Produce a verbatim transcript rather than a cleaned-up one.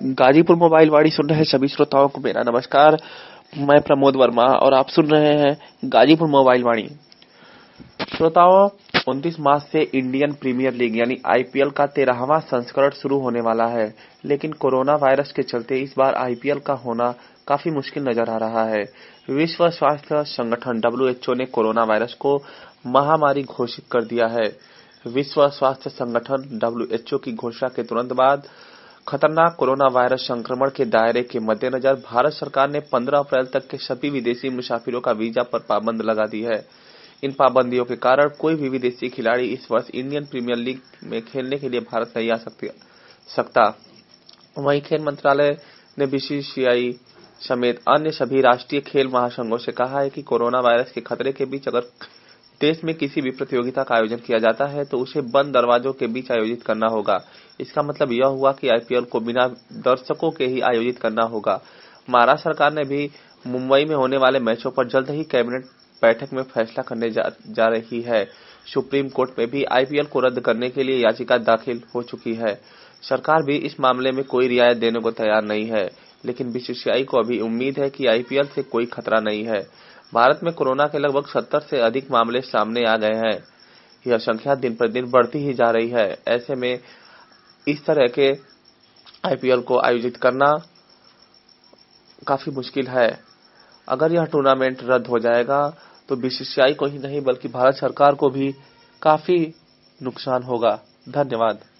Ghazipur mobile वाणी सुन रहे सभी श्रोताओं को मेरा नमस्कार। मैं प्रमोद वर्मा और आप सुन रहे हैं गाजीपुर मोबाइल वाणी। श्रोताओं, उनतीस मार्च से इंडियन प्रीमियर लीग यानी आईपीएल का तेरहवां संस्करण शुरू होने वाला है, लेकिन कोरोना वायरस के चलते इस बार आईपीएल का होना काफी मुश्किल नजर आ रहा है। विश्व स्वास्थ्य संगठन डब्ल्यू एच ओ ने कोरोना वायरस को महामारी घोषित कर दिया है। विश्व स्वास्थ्य संगठन डब्ल्यू एच ओ की घोषणा के तुरंत बाद खतरनाक कोरोना वायरस संक्रमण के दायरे के मद्देनजर भारत सरकार ने पंद्रह अप्रैल तक के सभी विदेशी मुसाफिरों का वीजा पर पाबंद लगा दी है। इन पाबंदियों के कारण कोई भी विदेशी खिलाड़ी इस वर्ष इंडियन प्रीमियर लीग में खेलने के लिए भारत नहीं आ सकता। वहीं खेल मंत्रालय ने बीसीसीआई समेत अन्य सभी राष्ट्रीय खेल महासंघों से कहा है कि कोरोना वायरस के खतरे के बीच अगर देश में किसी भी प्रतियोगिता का आयोजन किया जाता है तो उसे बंद दरवाजों के बीच आयोजित करना होगा। इसका मतलब यह हुआ कि आईपीएल को बिना दर्शकों के ही आयोजित करना होगा। महाराष्ट्र सरकार ने भी मुंबई में होने वाले मैचों पर जल्द ही कैबिनेट बैठक में फैसला करने जा, जा रही है। सुप्रीम कोर्ट में भी आईपीएल को रद्द करने के लिए याचिका दाखिल हो चुकी है। सरकार भी इस मामले में कोई रियायत देने को तैयार नहीं है, लेकिन बीसीसीआई को अभी उम्मीद है कि आईपीएल से कोई खतरा नहीं है। भारत में कोरोना के लगभग सत्तर से अधिक मामले सामने आ गए हैं। यह संख्या दिन पर दिन बढ़ती ही जा रही है। ऐसे में इस तरह के आईपीएल को आयोजित करना काफी मुश्किल है। अगर यह टूर्नामेंट रद्द हो जाएगा तो बीसीसीआई को ही नहीं बल्कि भारत सरकार को भी काफी नुकसान होगा। धन्यवाद।